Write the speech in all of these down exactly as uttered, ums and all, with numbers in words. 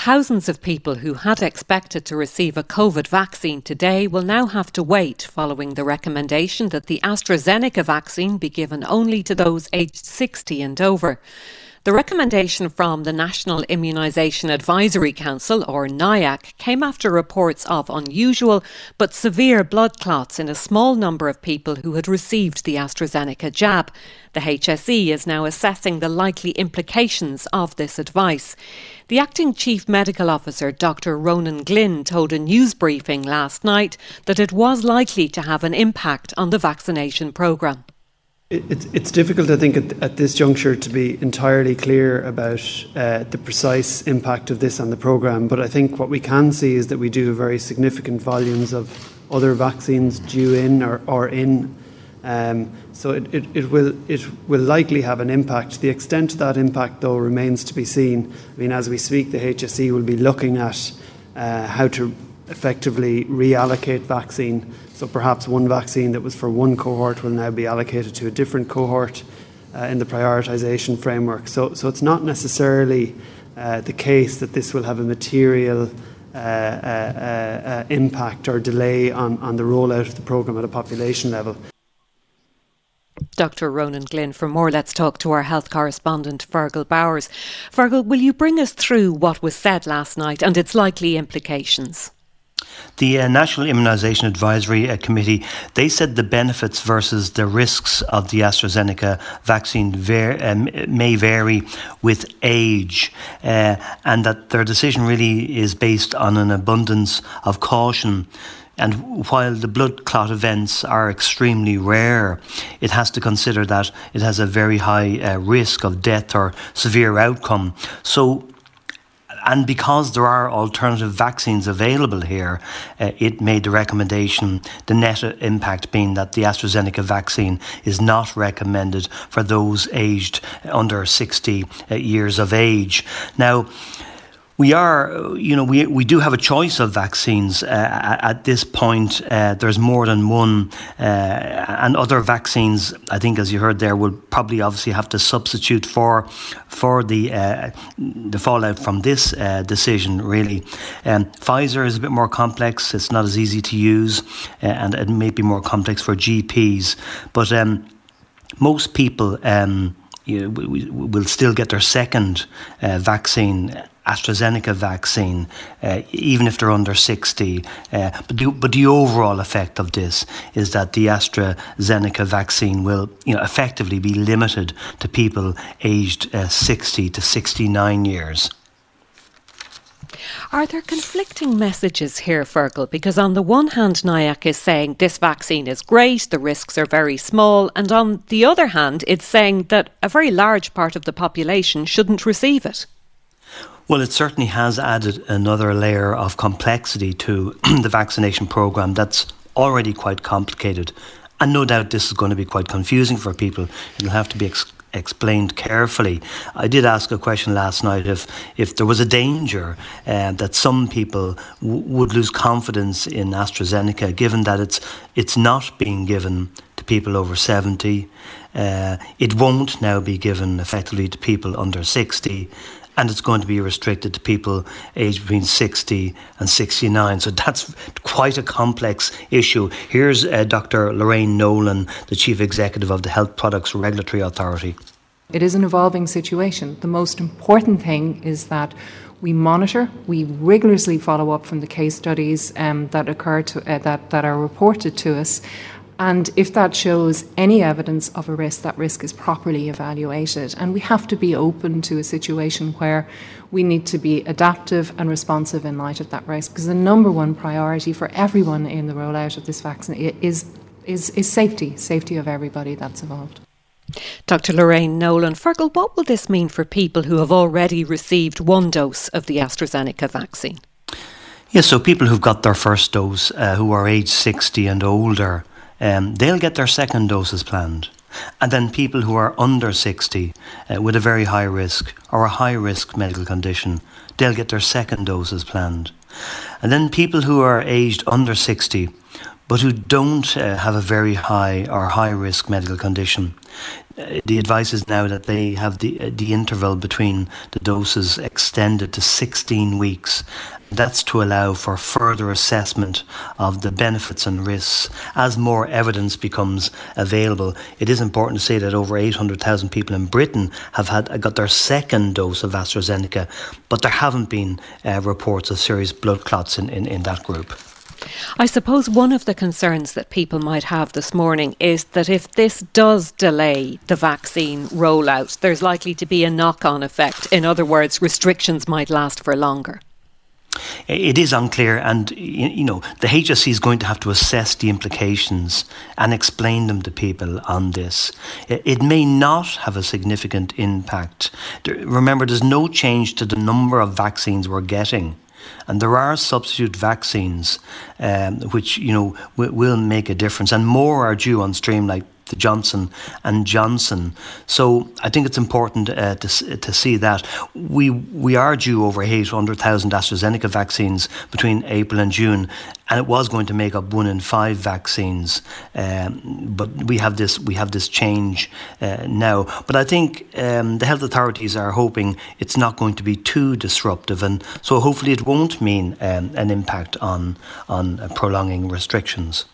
thousands of people who had expected to receive a COVID vaccine today will now have to wait following the recommendation that the AstraZeneca vaccine be given only to those aged sixty and over. The recommendation from the National Immunisation Advisory Council, or NIAC, came after reports of unusual but severe blood clots in a small number of people who had received the AstraZeneca jab. The H S E is now assessing the likely implications of this advice. The Acting Chief Medical Officer, Doctor Ronan Glynn, told a news briefing last night that it was likely to have an impact on the vaccination programme. It's, it's difficult, I think, at, at this juncture to be entirely clear about uh, the precise impact of this on the programme, but I think what we can see is that we do have very significant volumes of other vaccines due in or, or in. Um, so it, it, it will it will likely have an impact. The extent of that impact, though, remains to be seen. I mean, as we speak, the H S E will be looking at uh, how to effectively reallocate vaccine. So perhaps one vaccine that was for one cohort will now be allocated to a different cohort uh, in the prioritisation framework. So, so it's not necessarily uh, the case that this will have a material uh, uh, uh, impact or delay on, on the rollout of the programme at a population level. Doctor Ronan Glynn. For more, let's talk to our health correspondent, Fergal Bowers. Fergal, will you bring us through what was said last night and its likely implications? The uh, National Immunisation Advisory uh, Committee, they said the benefits versus the risks of the AstraZeneca vaccine ver- um, may vary with age, uh, and that their decision really is based on an abundance of caution. And while the blood clot events are extremely rare, it has to consider that it has a very high uh, risk of death or severe outcome. So, and because there are alternative vaccines available here, uh, it made the recommendation, the net impact being that the AstraZeneca vaccine is not recommended for those aged under sixty uh, years of age. Now, We are, you know, we we do have a choice of vaccines uh, at this point. Uh, there's more than one, uh, and other vaccines, I think, as you heard there, will probably obviously have to substitute for for the uh, the fallout from this uh, decision. Really, um, Pfizer is a bit more complex. It's not as easy to use, uh, and it may be more complex for G Ps. But um, most people, um, you know, will, will still get their second uh, vaccine. AstraZeneca vaccine, uh, even if they're under sixty. Uh, but, the, but the overall effect of this is that the AstraZeneca vaccine will, you know, effectively be limited to people aged uh, sixty to sixty-nine years. Are there conflicting messages here, Fergal? Because on the one hand, NIAC is saying this vaccine is great, the risks are very small, and on the other hand, it's saying that a very large part of the population shouldn't receive it. Well, it certainly has added another layer of complexity to the vaccination programme that's already quite complicated. And no doubt this is going to be quite confusing for people. It'll have to be ex- explained carefully. I did ask a question last night if, if there was a danger uh, that some people w- would lose confidence in AstraZeneca, given that it's it's not being given to people over seventy. Uh, it won't now be given effectively to people under sixty. And it's going to be restricted to people aged between sixty and sixty-nine. So that's quite a complex issue. Here's uh, Doctor Lorraine Nolan, the Chief Executive of the Health Products Regulatory Authority. It is an evolving situation. The most important thing is that we monitor, we rigorously follow up from the case studies um, that occur to, uh, that, that are reported to us. And if that shows any evidence of a risk, that risk is properly evaluated. And we have to be open to a situation where we need to be adaptive and responsive in light of that risk, because the number one priority for everyone in the rollout of this vaccine is, is, is safety, safety of everybody that's involved. Doctor Lorraine Nolan. Fergal, what will this mean for people who have already received one dose of the AstraZeneca vaccine? Yes, so people who've got their first dose, uh, who are age sixty and older, Um, they'll get their second dose as planned. And then people who are under sixty uh, with a very high risk or a high risk medical condition, they'll get their second dose as planned. And then people who are aged under sixty but who don't uh, have a very high or high risk medical condition, uh, the advice is now that they have the uh, the interval between the doses extended to sixteen weeks. That's to allow for further assessment of the benefits and risks as more evidence becomes available. It is important to say that over eight hundred thousand people in Britain have had got their second dose of AstraZeneca, but there haven't been uh, reports of serious blood clots in, in, in that group. I suppose one of the concerns that people might have this morning is that if this does delay the vaccine rollout, there's likely to be a knock-on effect. In other words, restrictions might last for longer. It is unclear, and you know the H S C is going to have to assess the implications and explain them to people on this. It may not have a significant impact. Remember, there's no change to the number of vaccines we're getting. And there are substitute vaccines um, which, you know, w- will make a difference. And more are due on stream, like the Johnson and Johnson. So I think it's important uh, to to see that. We we are due over eight hundred thousand AstraZeneca vaccines between April and June, and it was going to make up one in five vaccines. Um, but we have this we have this change uh, now. But I think um, the health authorities are hoping it's not going to be too disruptive, and so hopefully it won't mean um, an impact on on uh, prolonging restrictions.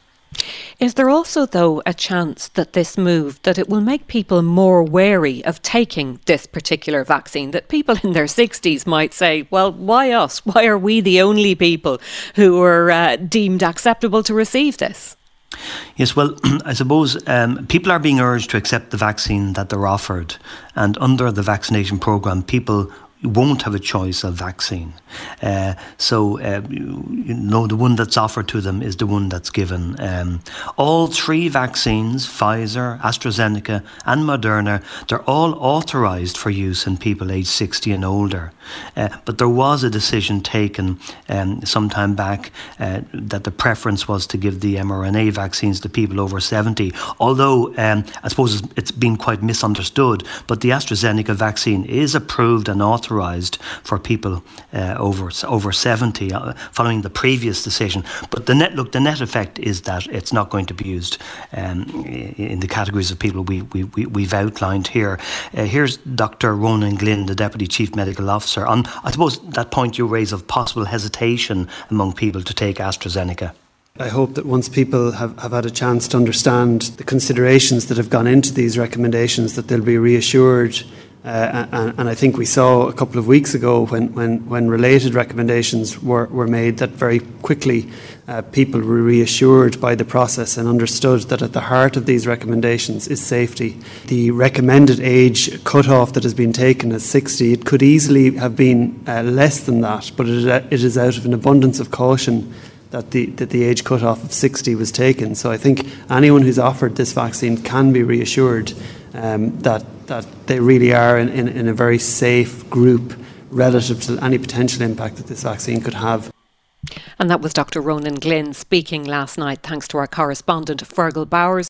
Is there also, though, a chance that this move, that it will make people more wary of taking this particular vaccine, that people in their sixties might say, well, why us? Why are we the only people who are uh, deemed acceptable to receive this? Yes, well, I suppose um, people are being urged to accept the vaccine that they're offered. And under the vaccination programme, people won't have a choice of vaccine. Uh, so, uh, you, you know, the one that's offered to them is the one that's given. Um, all three vaccines, Pfizer, AstraZeneca and Moderna, they're all authorised for use in people aged sixty and older. Uh, but there was a decision taken um, some time back uh, that the preference was to give the mRNA vaccines to people over seventy. Although, um, I suppose it's been quite misunderstood, but the AstraZeneca vaccine is approved and authorised for people uh, over over seventy, uh, following the previous decision. But the net look, the net effect is that it's not going to be used um, in the categories of people we, we, we we've outlined here. Uh, here's Doctor Ronan Glynn, the Deputy Chief Medical Officer, on I suppose that point you raise of possible hesitation among people to take AstraZeneca. I hope that once people have, have had a chance to understand the considerations that have gone into these recommendations, that they'll be reassured. Uh, and, and I think we saw a couple of weeks ago when, when, when related recommendations were, were made that very quickly uh, people were reassured by the process and understood that at the heart of these recommendations is safety. The recommended age cutoff that has been taken is sixty. It could easily have been uh, less than that, but it, it is out of an abundance of caution that the that the age cutoff of sixty was taken. So I think anyone who's offered this vaccine can be reassured um, that that they really are in, in, in a very safe group relative to any potential impact that this vaccine could have. And that was Doctor Ronan Glynn speaking last night, thanks to our correspondent Fergal Bowers.